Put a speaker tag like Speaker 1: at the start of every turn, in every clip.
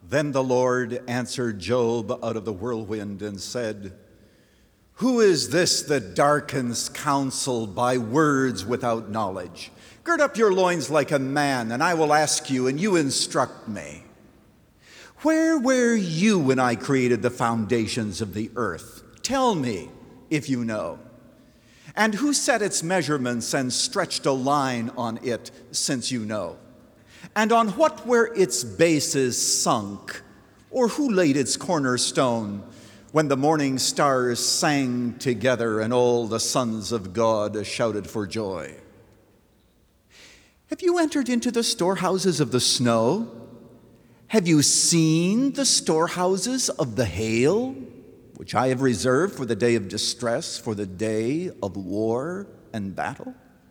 Speaker 1: Then the Lord answered Job out of the whirlwind and said, "Who is this that darkens counsel by words without knowledge? Gird up your loins like a man, and I will ask you, and you instruct me. Where were you when I created the foundations of the earth? Tell me, if you know. And who set its measurements and stretched a line on it, since you know? And on what were its bases sunk, or who laid its cornerstone, when the morning stars sang together and all the sons of God shouted for joy? Have you entered into the storehouses of the snow? Have you seen the storehouses of the hail, which I have reserved for the day of distress, for the day of war and battle?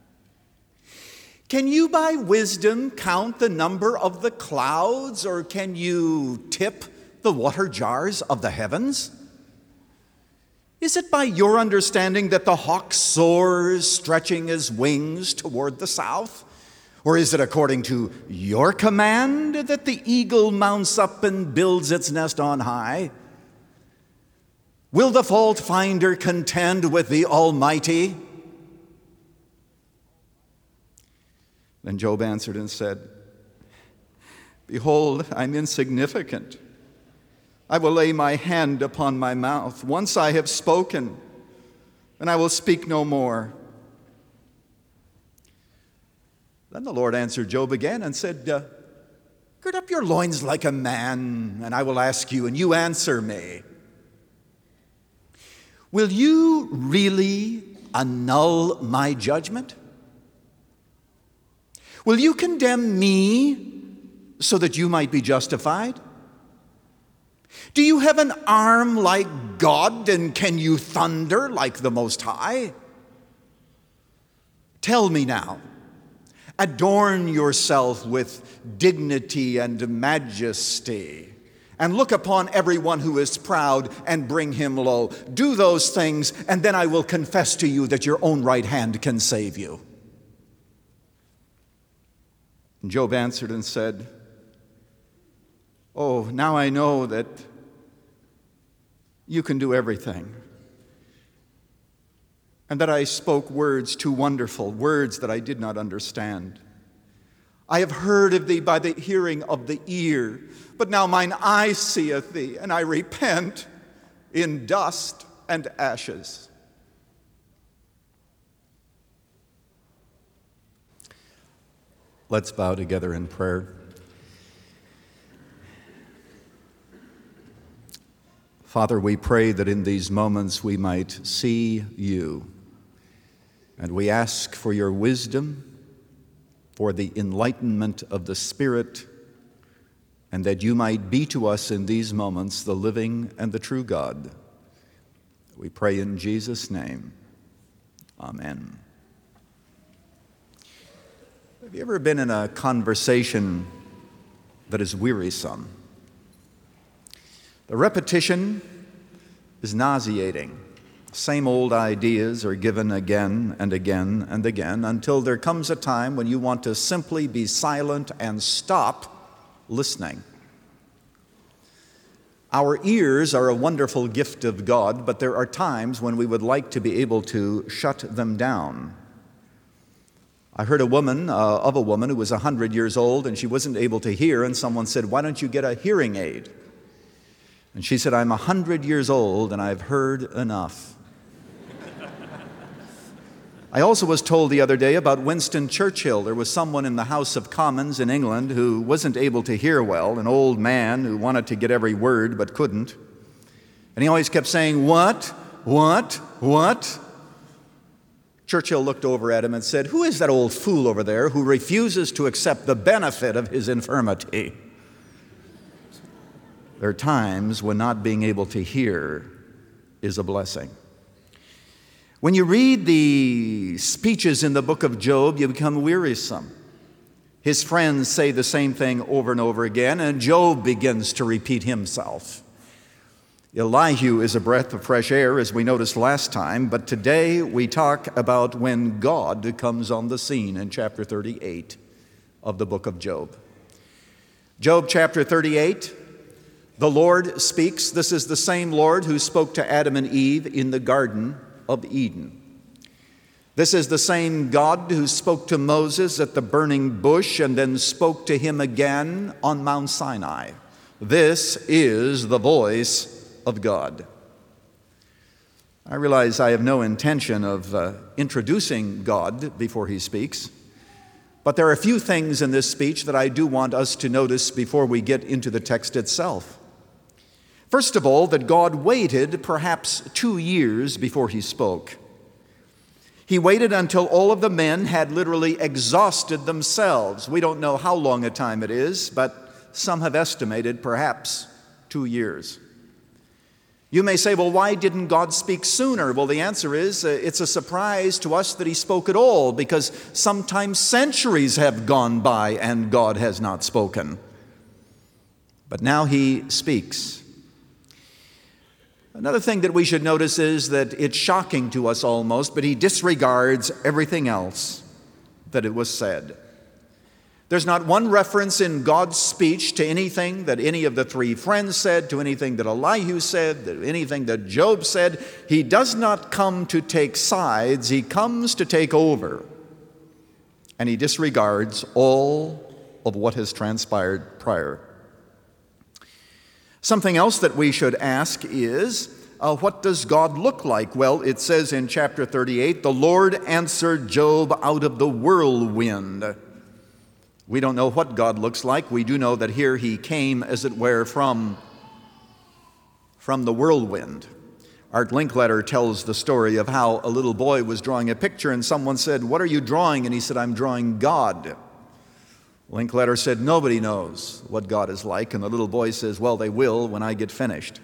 Speaker 1: Can you by wisdom count the number of the clouds, or can you tip the water jars of the heavens? Is it by your understanding that the hawk soars, stretching his wings toward the south? Or is it according to your command that the eagle mounts up and builds its nest on high? Will the fault finder contend with the Almighty?" Then Job answered and said, "Behold, I'm insignificant. I will lay my hand upon my mouth. Once I have spoken, and I will speak no more." Then the Lord answered Job again and said, "Gird up your loins like a man, and I will ask you, and you answer me. Will you really annul my judgment? Will you condemn me so that you might be justified? Do you have an arm like God, and can you thunder like the Most High? Tell me now, adorn yourself with dignity and majesty, and look upon everyone who is proud and bring him low. Do those things, and then I will confess to you that your own right hand can save you." And Job answered and said, "Oh, now I know that you can do everything, and that I spoke words too wonderful, words that I did not understand. I have heard of thee by the hearing of the ear, but now mine eye seeth thee, and I repent in dust and ashes." Let's bow together in prayer. Father, we pray that in these moments we might see you, and we ask for your wisdom, for the enlightenment of the Spirit, and that you might be to us in these moments the living and the true God. We pray in Jesus' name. Amen. Have you ever been in a conversation that is wearisome? The repetition is nauseating. Same old ideas are given again and again and again until there comes a time when you want to simply be silent and stop listening. Our ears are a wonderful gift of God, but there are times when we would like to be able to shut them down. I heard of a woman who was 100 years old, and she wasn't able to hear, and someone said, "Why don't you get a hearing aid?" And she said, "I'm 100 years old, and I've heard enough." I also was told the other day about Winston Churchill. There was someone in the House of Commons in England who wasn't able to hear well, an old man who wanted to get every word but couldn't. And he always kept saying, "What? What? What?" Churchill looked over at him and said, "Who is that old fool over there who refuses to accept the benefit of his infirmity?" There are times when not being able to hear is a blessing. When you read the speeches in the book of Job, you become wearisome. His friends say the same thing over and over again, and Job begins to repeat himself. Elihu is a breath of fresh air, as we noticed last time, but today we talk about when God comes on the scene in chapter 38 of the book of Job. Job chapter 38 The Lord speaks. This is the same Lord who spoke to Adam and Eve in the Garden of Eden. This is the same God who spoke to Moses at the burning bush and then spoke to him again on Mount Sinai. This is the voice of God. I realize I have no intention of introducing God before he speaks, but there are a few things in this speech that I do want us to notice before we get into the text itself. First of all, that God waited perhaps 2 years before he spoke. He waited until all of the men had literally exhausted themselves. We don't know how long a time it is, but some have estimated perhaps 2 years. You may say, well, why didn't God speak sooner? Well, the answer is it's a surprise to us that he spoke at all, because sometimes centuries have gone by and God has not spoken. But now he speaks. Another thing that we should notice is that it's shocking to us almost, but he disregards everything else that it was said. There's not one reference in God's speech to anything that any of the three friends said, to anything that Elihu said, to anything that Job said. He does not come to take sides, he comes to take over. And he disregards all of what has transpired prior. Something else that we should ask is, what does God look like? Well, it says in chapter 38, the Lord answered Job out of the whirlwind. We don't know what God looks like. We do know that here he came, as it were, from the whirlwind. Art Linkletter tells the story of how a little boy was drawing a picture and someone said, "What are you drawing?" And he said, "I'm drawing God." Linkletter said, "Nobody knows what God is like." And the little boy says, "Well, they will when I get finished."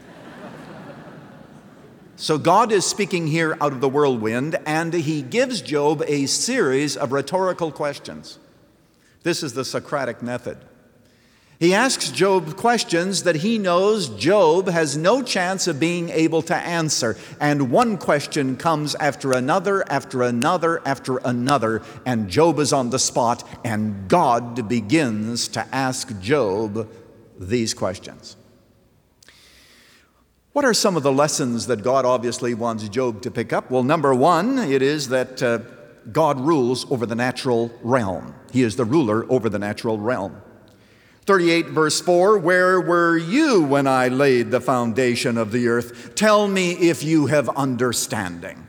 Speaker 1: So God is speaking here out of the whirlwind, and he gives Job a series of rhetorical questions. This is the Socratic method. He asks Job questions that he knows Job has no chance of being able to answer. And one question comes after another, after another, after another, and Job is on the spot, and God begins to ask Job these questions. What are some of the lessons that God obviously wants Job to pick up? Well, number one, it is that God rules over the natural realm. He is the ruler over the natural realm. 38 verse 4, where were you when I laid the foundation of the earth? Tell me if you have understanding.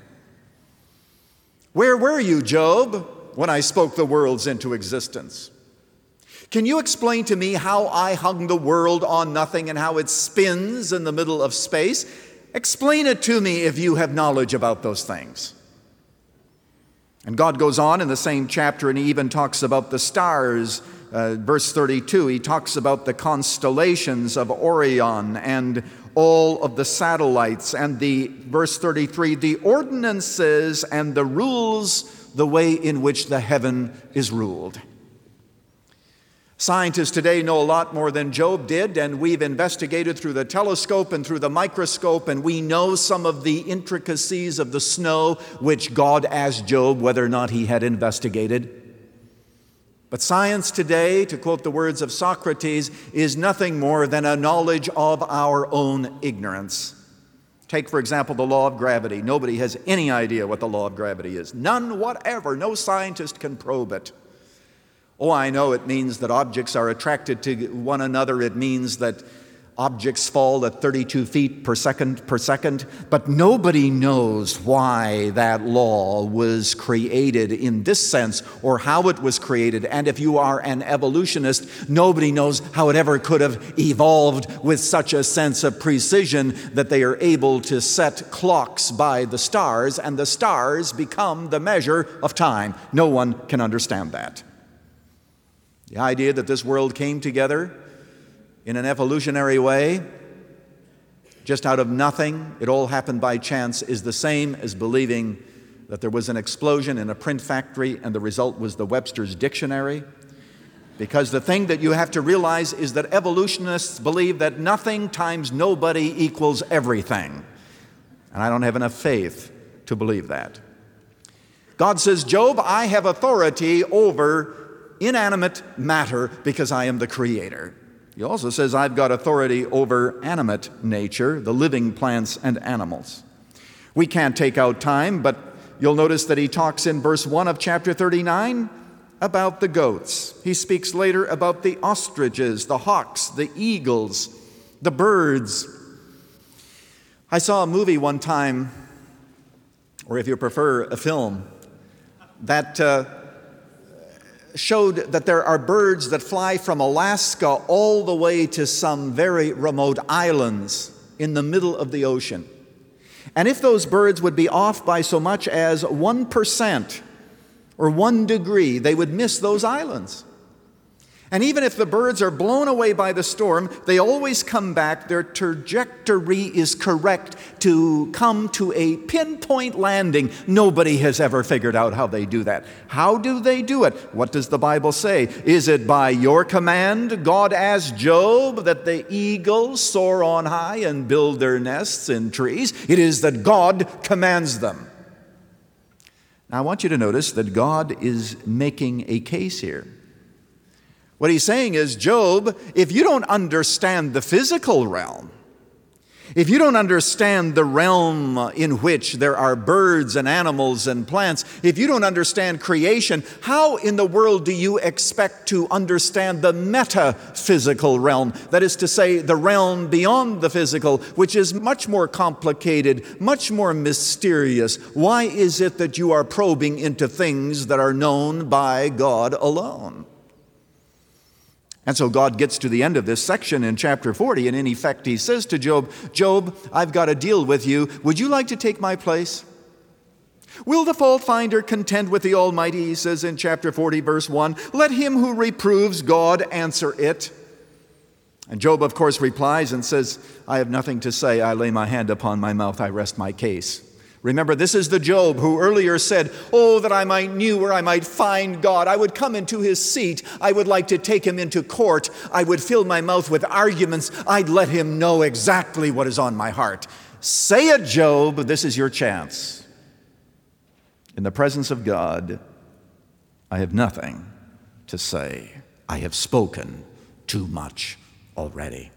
Speaker 1: Where were you, Job, when I spoke the worlds into existence? Can you explain to me how I hung the world on nothing and how it spins in the middle of space? Explain it to me if you have knowledge about those things. And God goes on in the same chapter, and he even talks about the stars. Verse 32, he talks about the constellations of Orion and all of the satellites, and verse 33, the ordinances and the rules, the way in which the heaven is ruled. Scientists today know a lot more than Job did, and we've investigated through the telescope and through the microscope, and we know some of the intricacies of the snow, which God asked Job whether or not he had investigated. But science today, to quote the words of Socrates, is nothing more than a knowledge of our own ignorance. Take, for example, the law of gravity. Nobody has any idea what the law of gravity is. None whatever. No scientist can probe it. Oh, I know it means that objects are attracted to one another. It means that objects fall at 32 feet per second, but nobody knows why that law was created in this sense or how it was created. And if you are an evolutionist, nobody knows how it ever could have evolved with such a sense of precision that they are able to set clocks by the stars, and the stars become the measure of time. No one can understand that. The idea that this world came together in an evolutionary way, just out of nothing, it all happened by chance, is the same as believing that there was an explosion in a print factory and the result was the Webster's Dictionary. Because the thing that you have to realize is that evolutionists believe that nothing times nobody equals everything. And I don't have enough faith to believe that. God says, Job, I have authority over inanimate matter because I am the creator. He also says, I've got authority over animate nature, the living plants and animals. We can't take out time, but you'll notice that he talks in verse 1 of chapter 39 about the goats. He speaks later about the ostriches, the hawks, the eagles, the birds. I saw a movie one time, or if you prefer, a film, that showed that there are birds that fly from Alaska all the way to some very remote islands in the middle of the ocean. And if those birds would be off by so much as 1% or 1 degree, they would miss those islands. And even if the birds are blown away by the storm, they always come back. Their trajectory is correct to come to a pinpoint landing. Nobody has ever figured out how they do that. How do they do it? What does the Bible say? Is it by your command, God asked Job, that the eagles soar on high and build their nests in trees? It is that God commands them. Now I want you to notice that God is making a case here. What he's saying is, Job, if you don't understand the physical realm, if you don't understand the realm in which there are birds and animals and plants, if you don't understand creation, how in the world do you expect to understand the metaphysical realm? That is to say, the realm beyond the physical, which is much more complicated, much more mysterious. Why is it that you are probing into things that are known by God alone? And so God gets to the end of this section in chapter 40, and in effect he says to Job, Job, I've got a deal with you. Would you like to take my place? Will the fault finder contend with the Almighty? He says in chapter 40, verse 1, let him who reproves God answer it. And Job, of course, replies and says, I have nothing to say. I lay my hand upon my mouth. I rest my case. Remember, this is the Job who earlier said, oh, that I might knew where I might find God. I would come into his seat. I would like to take him into court. I would fill my mouth with arguments. I'd let him know exactly what is on my heart. Say it, Job. This is your chance. In the presence of God, I have nothing to say. I have spoken too much already.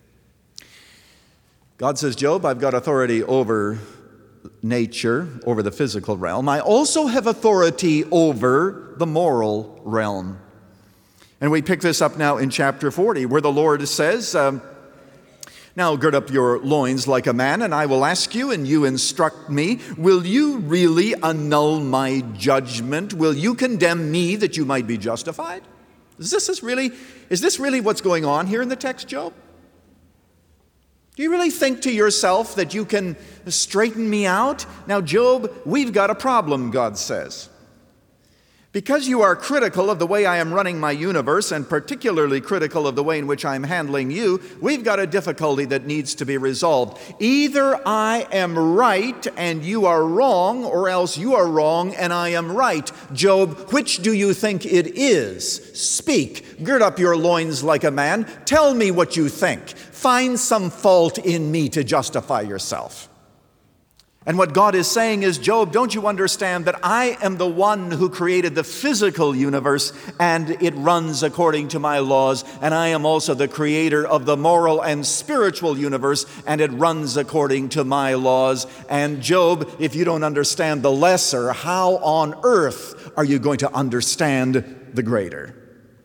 Speaker 1: God says, Job, I've got authority over nature, over the physical realm. I also have authority over the moral realm. And we pick this up now in chapter 40, where the Lord says, now gird up your loins like a man, and I will ask you, and you instruct me. Will you really annul my judgment? Will you condemn me that you might be justified? Is this really what's going on here in the text, Job? Do you really think to yourself that you can straighten me out? Now, Job, we've got a problem, God says. Because you are critical of the way I am running my universe, and particularly critical of the way in which I'm handling you, we've got a difficulty that needs to be resolved. Either I am right and you are wrong, or else you are wrong and I am right. Job, which do you think it is? Speak. Gird up your loins like a man. Tell me what you think. Find some fault in me to justify yourself. And what God is saying is, Job, don't you understand that I am the one who created the physical universe and it runs according to my laws, and I am also the creator of the moral and spiritual universe and it runs according to my laws. And Job, if you don't understand the lesser, how on earth are you going to understand the greater?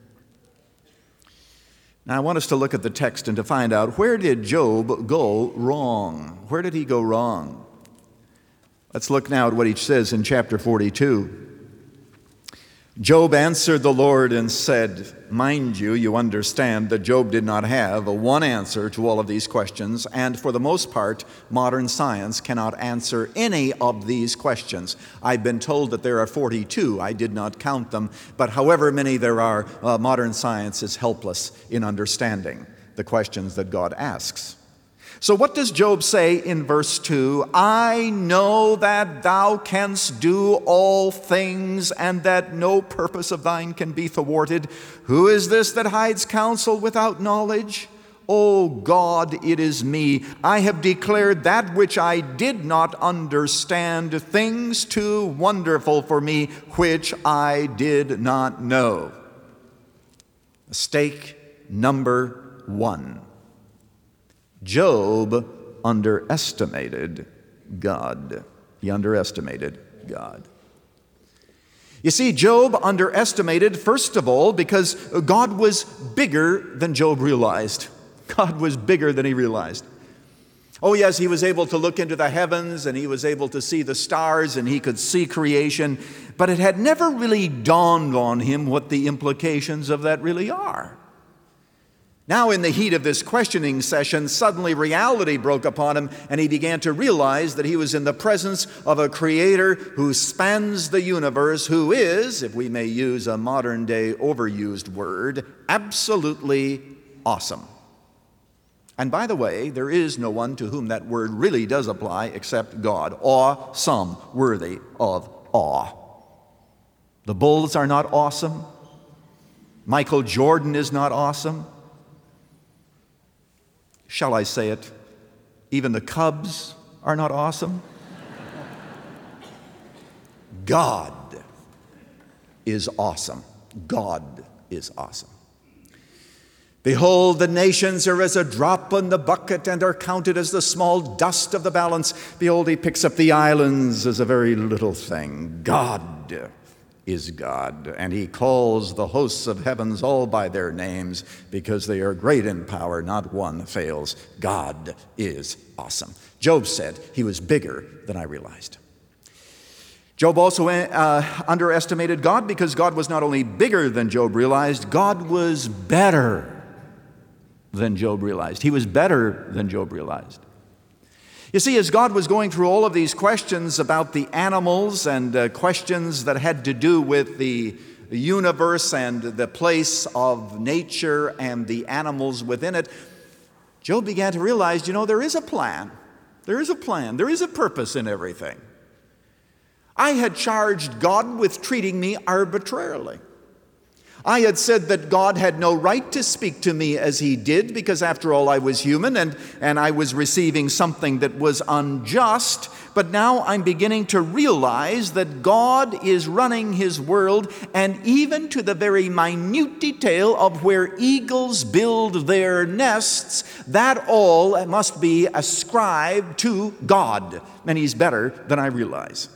Speaker 1: Now I want us to look at the text and to find out, where did Job go wrong? Where did he go wrong? Let's look now at what he says in chapter 42. Job answered the Lord and said, mind you, you understand that Job did not have a one answer to all of these questions, and for the most part, modern science cannot answer any of these questions. I've been told that there are 42. I did not count them, but however many there are, modern science is helpless in understanding the questions that God asks. So what does Job say in verse 2? I know that thou canst do all things, and that no purpose of thine can be thwarted. Who is this that hides counsel without knowledge? O God, it is me. I have declared that which I did not understand, things too wonderful for me, which I did not know. Mistake number 1. Job underestimated God. He underestimated God. You see, Job underestimated, first of all, because God was bigger than Job realized. God was bigger than he realized. Oh yes, he was able to look into the heavens and he was able to see the stars and he could see creation, but it had never really dawned on him what the implications of that really are. Now, in the heat of this questioning session, suddenly reality broke upon him, and he began to realize that he was in the presence of a creator who spans the universe, who is, if we may use a modern-day overused word, absolutely awesome. And by the way, there is no one to whom that word really does apply except God. Awesome, worthy of awe. The Bulls are not awesome. Michael Jordan is not awesome. Shall I say it? Even the Cubs are not awesome. God is awesome. God is awesome. Behold, the nations are as a drop in the bucket and are counted as the small dust of the balance. Behold, he picks up the islands as a very little thing. God is God, and he calls the hosts of heavens all by their names because they are great in power, not one fails. God is awesome. Job said he was bigger than I realized. Job also underestimated God because God was not only bigger than Job realized, God was better than Job realized. He was better than Job realized. You see, as God was going through all of these questions about the animals and questions that had to do with the universe and the place of nature and the animals within it, Job began to realize, there is a plan. There is a plan. There is a purpose in everything. I had charged God with treating me arbitrarily. I had said that God had no right to speak to me as he did because, after all, I was human and I was receiving something that was unjust. But now I'm beginning to realize that God is running his world, and even to the very minute detail of where eagles build their nests, that all must be ascribed to God. And he's better than I realize.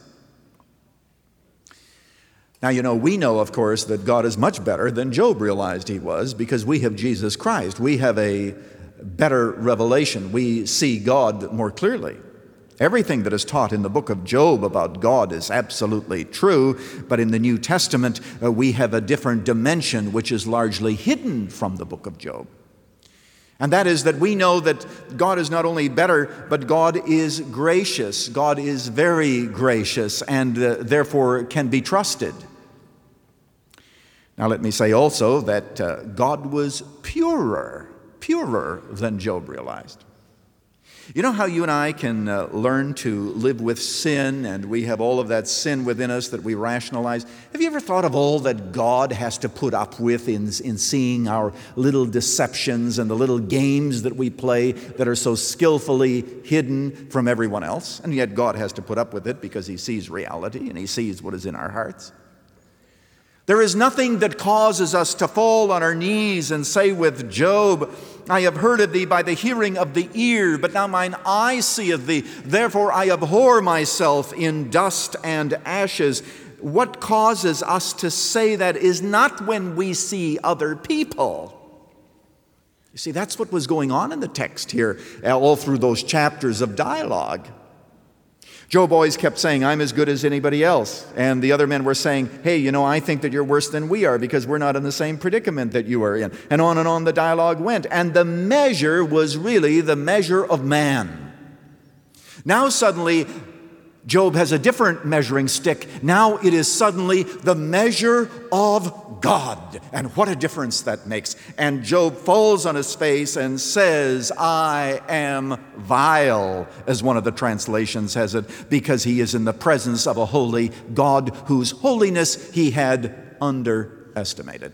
Speaker 1: Now, we know, of course, that God is much better than Job realized he was because we have Jesus Christ. We have a better revelation. We see God more clearly. Everything that is taught in the book of Job about God is absolutely true, but in the New Testament, we have a different dimension which is largely hidden from the book of Job. And that is that we know that God is not only better, but God is gracious. God is very gracious and therefore can be trusted. Now let me say also that God was purer than Job realized. You know how you and I can learn to live with sin, and we have all of that sin within us that we rationalize? Have you ever thought of all that God has to put up with in seeing our little deceptions and the little games that we play that are so skillfully hidden from everyone else? And yet God has to put up with it because he sees reality and he sees what is in our hearts. There is nothing that causes us to fall on our knees and say with Job, I have heard of thee by the hearing of the ear, but now mine eye seeth thee. Therefore I abhor myself in dust and ashes. What causes us to say that is not when we see other people. You see, that's what was going on in the text here, all through those chapters of dialogue. Job always kept saying, I'm as good as anybody else. And the other men were saying, hey, I think that you're worse than we are because we're not in the same predicament that you are in. And on the dialogue went. And the measure was really the measure of man. Now suddenly, Job has a different measuring stick. Now it is suddenly the measure of God. And what a difference that makes. And Job falls on his face and says, I am vile, as one of the translations has it, because he is in the presence of a holy God whose holiness he had underestimated.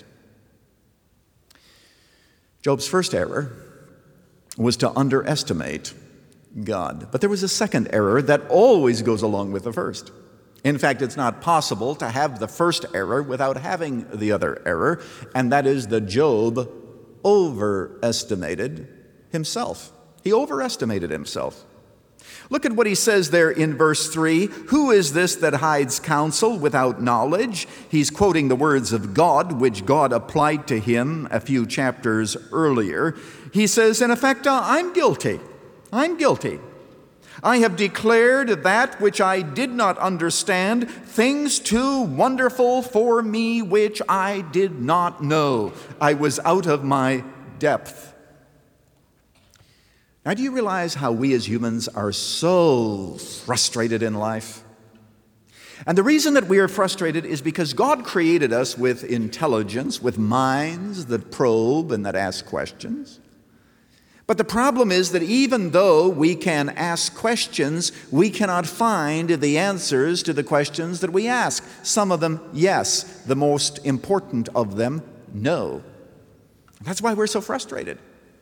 Speaker 1: Job's first error was to underestimate God. But there was a second error that always goes along with the first. In fact, it's not possible to have the first error without having the other error, and that is that Job overestimated himself. He overestimated himself. Look at what he says there in verse 3. Who is this that hides counsel without knowledge? He's quoting the words of God, which God applied to him a few chapters earlier. He says, in effect, I'm guilty. I'm guilty. I have declared that which I did not understand, things too wonderful for me which I did not know. I was out of my depth. Now, do you realize how we as humans are so frustrated in life? And the reason that we are frustrated is because God created us with intelligence, with minds that probe and that ask questions. But the problem is that even though we can ask questions, we cannot find the answers to the questions that we ask. Some of them, yes. The most important of them, no. That's why we're so frustrated.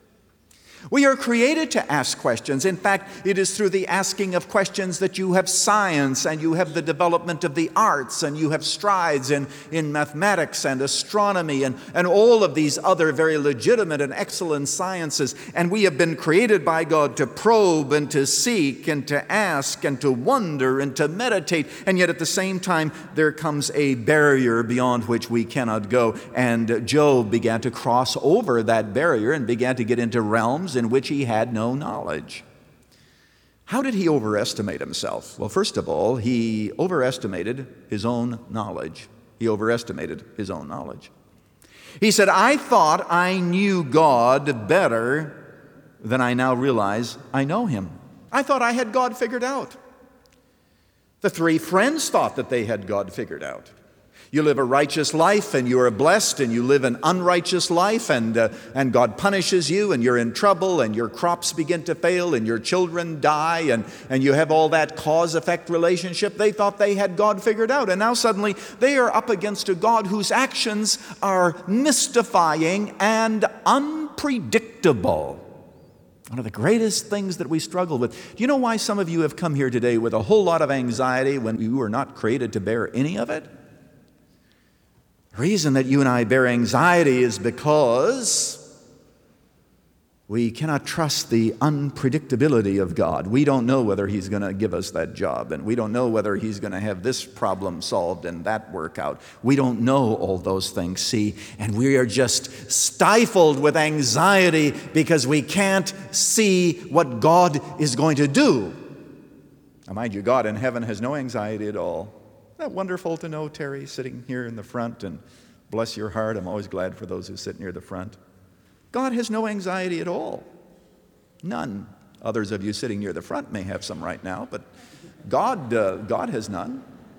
Speaker 1: We are created to ask questions. In fact, it is through the asking of questions that you have science and you have the development of the arts and you have strides in mathematics and astronomy and all of these other very legitimate and excellent sciences. And we have been created by God to probe and to seek and to ask and to wonder and to meditate. And yet at the same time, there comes a barrier beyond which we cannot go. And Job began to cross over that barrier and began to get into realms in which he had no knowledge. How did he overestimate himself? Well, first of all, he overestimated his own knowledge. He overestimated his own knowledge. He said, I thought I knew God better than I now realize I know him. I thought I had God figured out. The three friends thought that they had God figured out. You live a righteous life and you are blessed, and you live an unrighteous life and God punishes you and you're in trouble and your crops begin to fail and your children die and you have all that cause-effect relationship. They thought they had God figured out, and now suddenly they are up against a God whose actions are mystifying and unpredictable. One of the greatest things that we struggle with. Do you know why some of you have come here today with a whole lot of anxiety when you were not created to bear any of it? The reason that you and I bear anxiety is because we cannot trust the unpredictability of God. We don't know whether he's going to give us that job, and we don't know whether he's going to have this problem solved and that work out. We don't know all those things, see, and we are just stifled with anxiety because we can't see what God is going to do. Now, mind you, God in heaven has no anxiety at all. Isn't that wonderful to know, Terry, sitting here in the front, and bless your heart, I'm always glad for those who sit near the front. God has no anxiety at all. None. Others of you sitting near the front may have some right now, but God has none.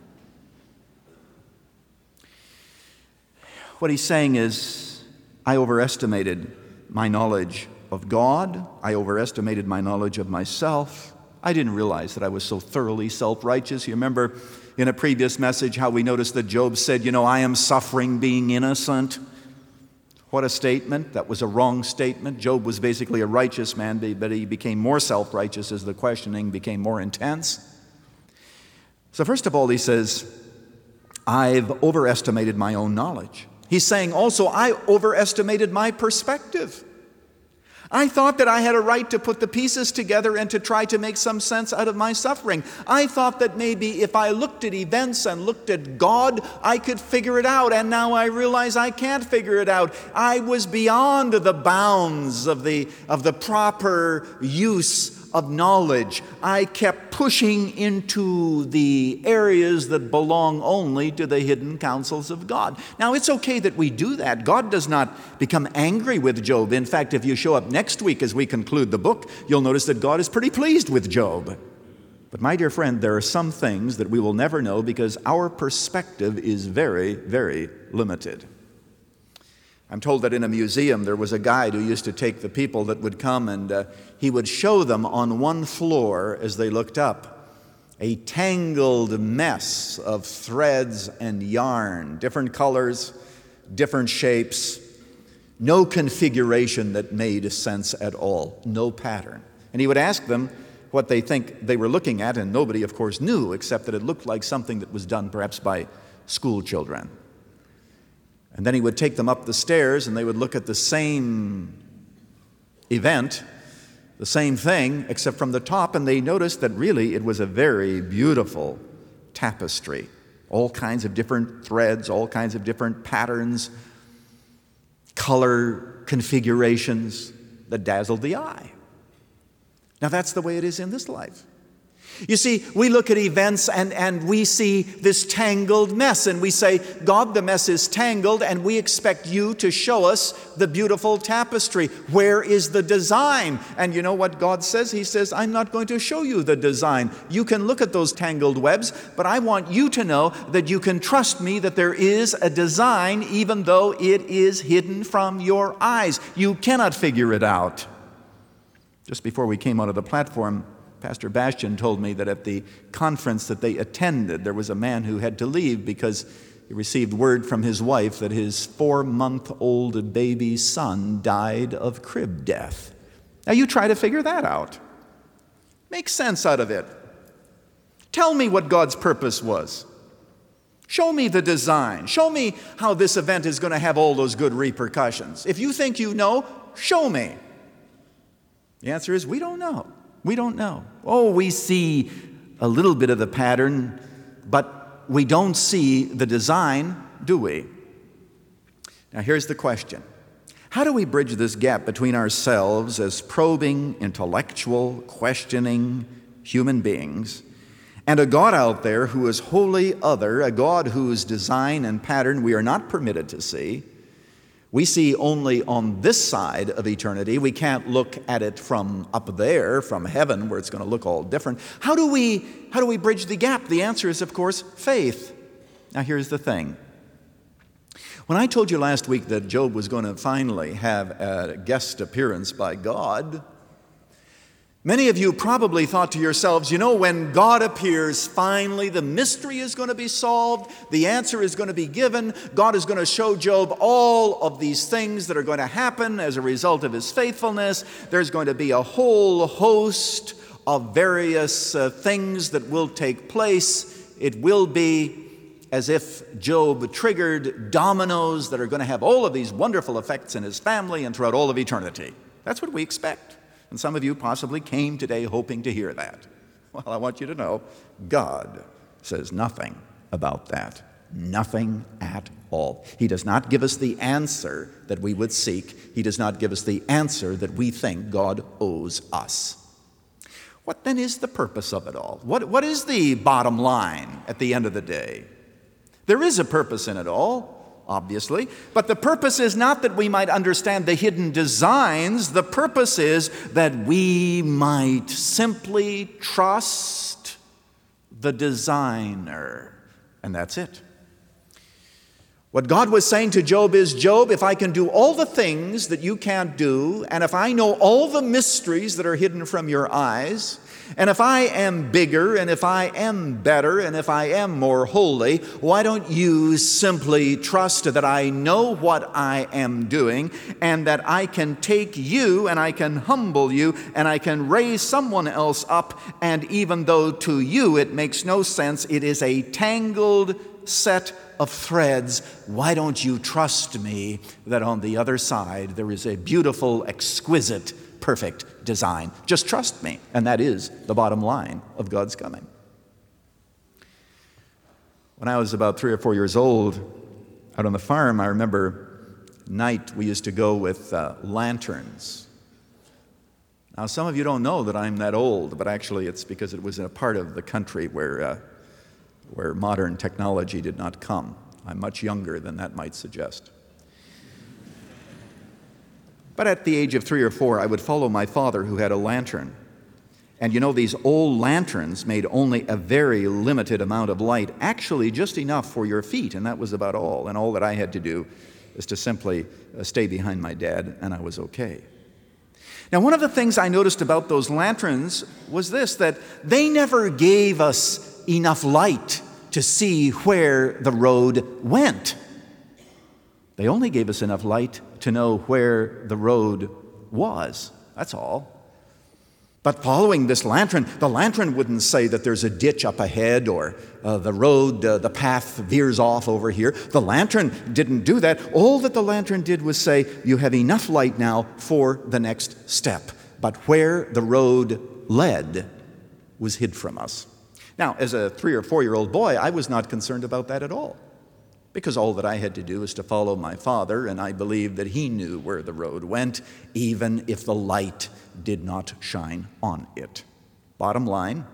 Speaker 1: What he's saying is, I overestimated my knowledge of God. I overestimated my knowledge of myself. I didn't realize that I was so thoroughly self-righteous. You remember in a previous message how we noticed that Job said, I am suffering being innocent. What a statement. That was a wrong statement. Job was basically a righteous man, but he became more self-righteous as the questioning became more intense. So first of all, he says, I've overestimated my own knowledge. He's saying also, I overestimated my perspective. I thought that I had a right to put the pieces together and to try to make some sense out of my suffering. I thought that maybe if I looked at events and looked at God, I could figure it out, and now I realize I can't figure it out. I was beyond the bounds of the proper use of knowledge. I kept pushing into the areas that belong only to the hidden counsels of God. Now, it's okay that we do that. God does not become angry with Job. In fact, if you show up next week as we conclude the book, you'll notice that God is pretty pleased with Job. But my dear friend, there are some things that we will never know because our perspective is very, very limited. I'm told that in a museum there was a guide who used to take the people that would come and he would show them on one floor as they looked up a tangled mess of threads and yarn, different colors, different shapes, no configuration that made sense at all, no pattern. And he would ask them what they think they were looking at, and nobody, of course, knew except that it looked like something that was done perhaps by school children. And then he would take them up the stairs and they would look at the same event, the same thing, except from the top, and they noticed that really it was a very beautiful tapestry. All kinds of different threads, all kinds of different patterns, color configurations that dazzled the eye. Now that's the way it is in this life. You see, we look at events and we see this tangled mess, and we say, God, the mess is tangled, and we expect you to show us the beautiful tapestry. Where is the design? And you know what God says? He says, I'm not going to show you the design. You can look at those tangled webs, but I want you to know that you can trust me that there is a design, even though it is hidden from your eyes. You cannot figure it out. Just before we came out of the platform, Pastor Bastian told me that at the conference that they attended, there was a man who had to leave because he received word from his wife that his 4-month-old baby son died of crib death. Now you try to figure that out. Make sense out of it. Tell me what God's purpose was. Show me the design. Show me how this event is going to have all those good repercussions. If you think you know, show me. The answer is, we don't know. We don't know. Oh, we see a little bit of the pattern, but we don't see the design, do we? Now, here's the question. How do we bridge this gap between ourselves as probing, intellectual, questioning human beings and a God out there who is wholly other, a God whose design and pattern we are not permitted to see? We see only on this side of eternity. We can't look at it from up there, from heaven, where it's going to look all different. How do we bridge the gap? The answer is, of course, faith. Now, here's the thing. When I told you last week that Job was going to finally have a guest appearance by God, many of you probably thought to yourselves, you know, when God appears, finally the mystery is going to be solved, the answer is going to be given, God is going to show Job all of these things that are going to happen as a result of his faithfulness. There's going to be a whole host of various things that will take place. It will be as if Job triggered dominoes that are going to have all of these wonderful effects in his family and throughout all of eternity. That's what we expect. And some of you possibly came today hoping to hear that. Well, I want you to know, God says nothing about that. Nothing at all. He does not give us the answer that we would seek. He does not give us the answer that we think God owes us. What then is the purpose of it all? What is the bottom line at the end of the day? There is a purpose in it all, obviously, but the purpose is not that we might understand the hidden designs. The purpose is that we might simply trust the designer, and that's it. What God was saying to Job is, Job, if I can do all the things that you can't do, and if I know all the mysteries that are hidden from your eyes, and if I am bigger, and if I am better, and if I am more holy, why don't you simply trust that I know what I am doing, and that I can take you, and I can humble you, and I can raise someone else up, and even though to you it makes no sense, it is a tangled set of threads, why don't you trust me that on the other side there is a beautiful, exquisite, perfect design? Just trust me. And that is the bottom line of God's coming. When I was about 3 or 4 years old, out on the farm, I remember at night we used to go with lanterns. Now, some of you don't know that I'm that old, but actually it's because it was in a part of the country where modern technology did not come. I'm much younger than that might suggest. But at the age of 3 or 4, I would follow my father who had a lantern. And you know, these old lanterns made only a very limited amount of light, actually just enough for your feet, and that was about all. And all that I had to do is to simply stay behind my dad, and I was okay. Now, one of the things I noticed about those lanterns was this, that they never gave us enough light to see where the road went. They only gave us enough light to know where the road was. That's all. But following this lantern, the lantern wouldn't say that there's a ditch up ahead or the path veers off over here. The lantern didn't do that. All that the lantern did was say, you have enough light now for the next step. But where the road led was hid from us. Now, as a 3 or 4-year-old boy, I was not concerned about that at all, because all that I had to do was to follow my father, and I believed that he knew where the road went, even if the light did not shine on it. Bottom line,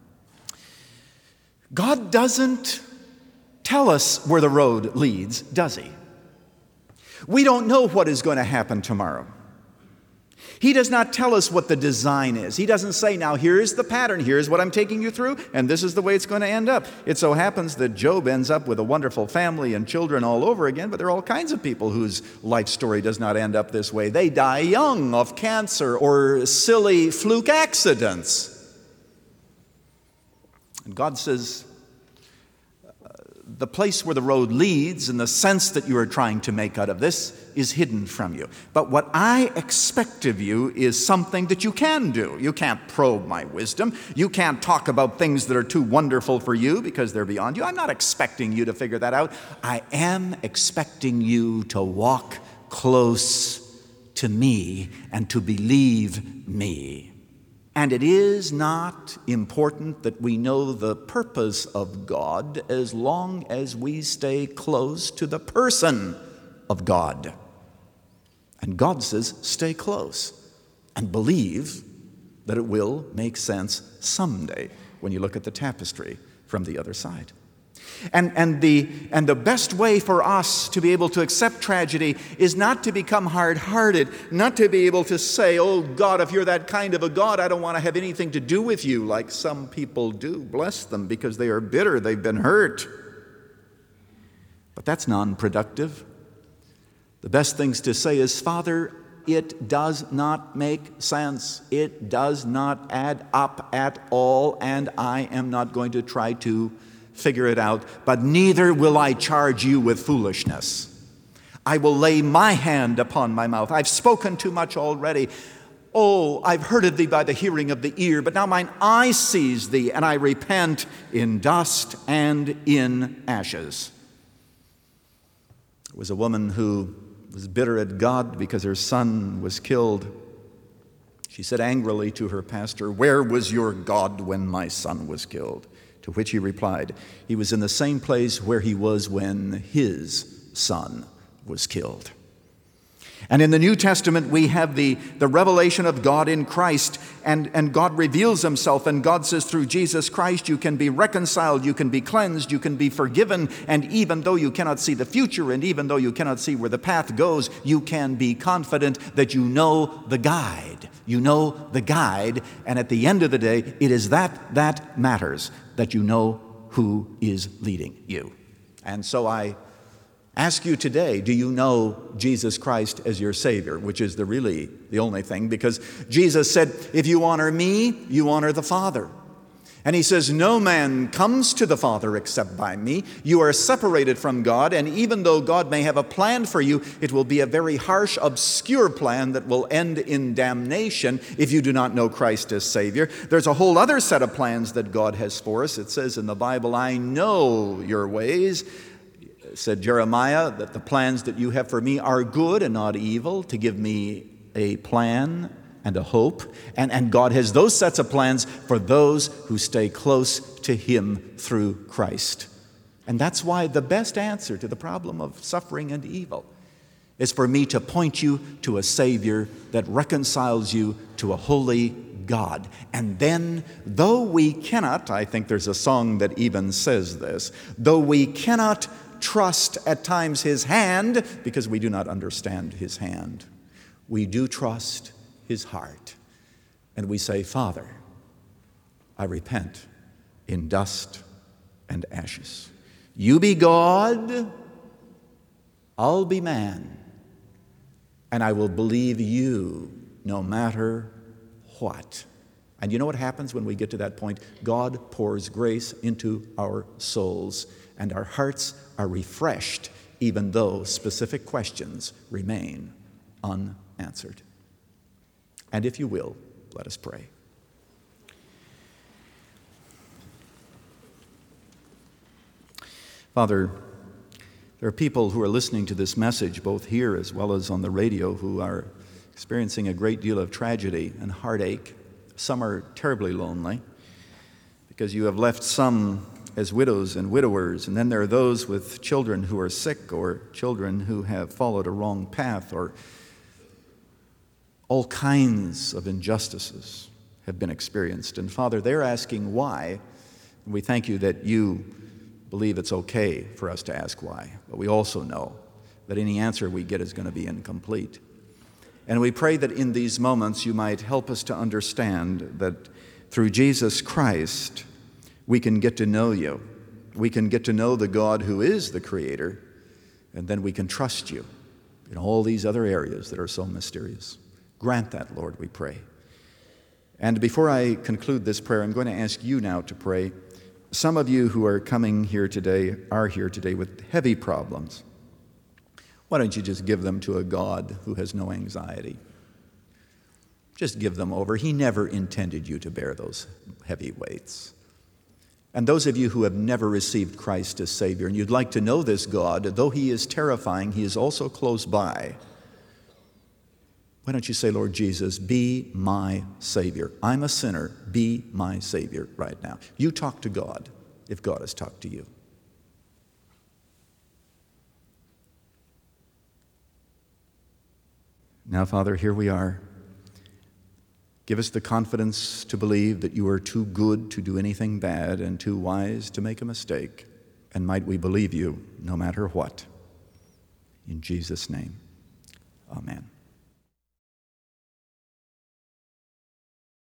Speaker 1: God doesn't tell us where the road leads, does he? We don't know what is going to happen tomorrow. He does not tell us what the design is. He doesn't say, now here's the pattern, here's what I'm taking you through, and this is the way it's going to end up. It so happens that Job ends up with a wonderful family and children all over again, but there are all kinds of people whose life story does not end up this way. They die young of cancer or silly fluke accidents. And God says, the place where the road leads and the sense that you are trying to make out of this is hidden from you. But what I expect of you is something that you can do. You can't probe my wisdom. You can't talk about things that are too wonderful for you because they're beyond you. I'm not expecting you to figure that out. I am expecting you to walk close to me and to believe me. And it is not important that we know the purpose of God as long as we stay close to the person of God. And God says, stay close and believe that it will make sense someday when you look at the tapestry from the other side. And the best way for us to be able to accept tragedy is not to become hard-hearted, not to be able to say, oh God, if you're that kind of a God, I don't want to have anything to do with you, like some people do, bless them, because they are bitter, they've been hurt. But that's non-productive. The best things to say is, Father, it does not make sense. It does not add up at all, and I am not going to try to figure it out, but neither will I charge you with foolishness. I will lay my hand upon my mouth. I've spoken too much already. Oh, I've heard thee by the hearing of the ear, but now mine eye sees thee, and I repent in dust and in ashes. There was a woman who was bitter at God because her son was killed. She said angrily to her pastor, "Where was your God when my son was killed?" To which he replied, he was in the same place where he was when his son was killed. And in the New Testament, we have the revelation of God in Christ, and God reveals himself, and God says through Jesus Christ, you can be reconciled, you can be cleansed, you can be forgiven, and even though you cannot see the future, and even though you cannot see where the path goes, you can be confident that you know the guide. You know the guide, and at the end of the day, it is that matters, that you know who is leading you. And so I ask you today, do you know Jesus Christ as your Savior? Which is really the only thing, because Jesus said, if you honor me, you honor the Father. And he says, no man comes to the Father except by me. You are separated from God, and even though God may have a plan for you, it will be a very harsh, obscure plan that will end in damnation if you do not know Christ as Savior. There's a whole other set of plans that God has for us. It says in the Bible, I know your ways, said Jeremiah, that the plans that you have for me are good and not evil, to give me a plan and a hope. And God has those sets of plans for those who stay close to him through Christ. And that's why the best answer to the problem of suffering and evil is for me to point you to a Savior that reconciles you to a holy God. And then, though we cannot, I think there's a song that even says this, though we cannot trust at times his hand, because we do not understand his hand, we do trust his heart. And we say, Father, I repent in dust and ashes. You be God, I'll be man, and I will believe you no matter what. And you know what happens when we get to that point? God pours grace into our souls, and our hearts are refreshed, even though specific questions remain unanswered. And if you will, let us pray. Father, there are people who are listening to this message, both here as well as on the radio, who are experiencing a great deal of tragedy and heartache. Some are terribly lonely because you have left some as widows and widowers, and then there are those with children who are sick or children who have followed a wrong path, or all kinds of injustices have been experienced. And Father, they're asking why, and we thank you that you believe it's okay for us to ask why, but we also know that any answer we get is going to be incomplete. And we pray that in these moments you might help us to understand that through Jesus Christ we can get to know you. We can get to know the God who is the Creator, and then we can trust you in all these other areas that are so mysterious. Grant that, Lord, we pray. And before I conclude this prayer, I'm going to ask you now to pray. Some of you who are coming here today are here today with heavy problems. Why don't you just give them to a God who has no anxiety? Just give them over. He never intended you to bear those heavy weights. And those of you who have never received Christ as Savior, and you'd like to know this God, though He is terrifying, He is also close by. Why don't you say, Lord Jesus, be my Savior. I'm a sinner. Be my Savior right now. You talk to God if God has talked to you. Now, Father, here we are. Give us the confidence to believe that you are too good to do anything bad and too wise to make a mistake. And might we believe you no matter what. In Jesus' name, amen.